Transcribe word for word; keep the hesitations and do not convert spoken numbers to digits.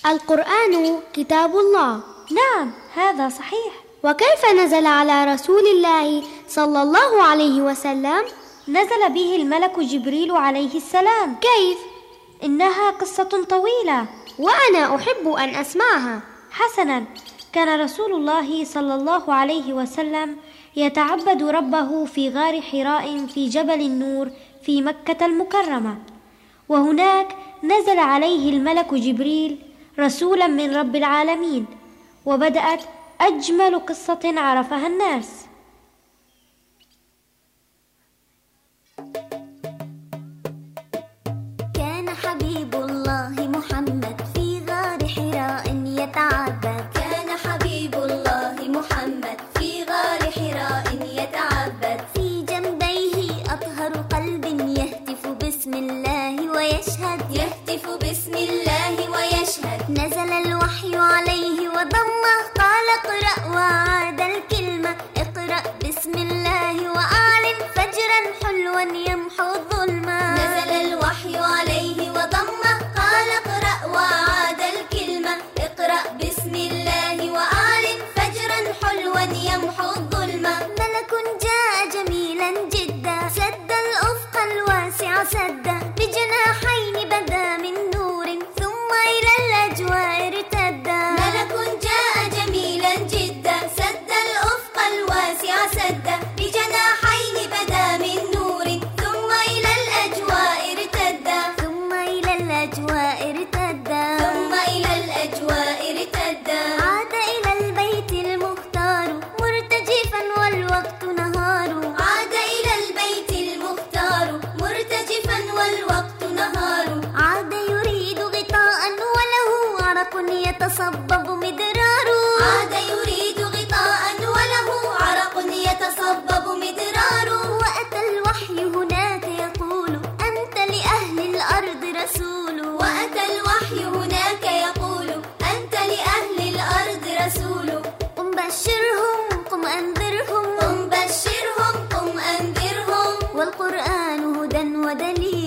القرآن كتاب الله. نعم، هذا صحيح. وكيف نزل على رسول الله صلى الله عليه وسلم؟ نزل به الملك جبريل عليه السلام. كيف؟ إنها قصة طويلة وأنا أحب أن أسمعها. حسناً، كان رسول الله صلى الله عليه وسلم يتعبد ربه في غار حراء في جبل النور في مكة المكرمة، وهناك نزل عليه الملك جبريل رسولا من رب العالمين، وبدأت أجمل قصة عرفها الناس. كان حبيب الله محمد في غار حراء يتعبد. كان حبيب الله محمد في غار حراء يتعبد. في جنبيه أطهر قلب يهتف باسم الله ويشهد. يهتف باسم الله ويشهد. نزل الوحي عليه وضمه، قال اقرأ وعاد الكلمة. اقرأ باسم الله وأعلن فجرا حلوا يمحو الظلمة. نزل الوحي عليه وضمه، قال اقرأ وعاد الكلمة. اقرأ باسم الله وأعلن فجرا حلوا يمحو الظلمة. ملك جاء جميلا جدا، سد الأفق الواسع سدا، بجناحين بدا من نور ثم إلى الأجواء ارتدا. ملك جاء جميلا جدا، سد الأفق الواسع سدا، بجناحين بدا من نور ثم إلى الأجواء ارتدا. ثم إلى الأجواء ارتدا. ثم إلى الأجواء ارتدا. عاد إلى البيت المختار مرتجفا والوقت نهار. عاد إلى البيت المختار مرتجفا والوقت نهار. عاد يريد غطاء وله عرق يتصبب مدرار. عاد يريد غطاء وله عرق يتصبب مدرار. وأتى الوحي هناك يقول أنت لأهل الأرض رسول. وأتى الوحي هناك يقول أنت لأهل الأرض رسول. قم بشرهم، قم أنذرهم. قم بشرهم، قم أنذرهم. والقرآن هدى ودليل.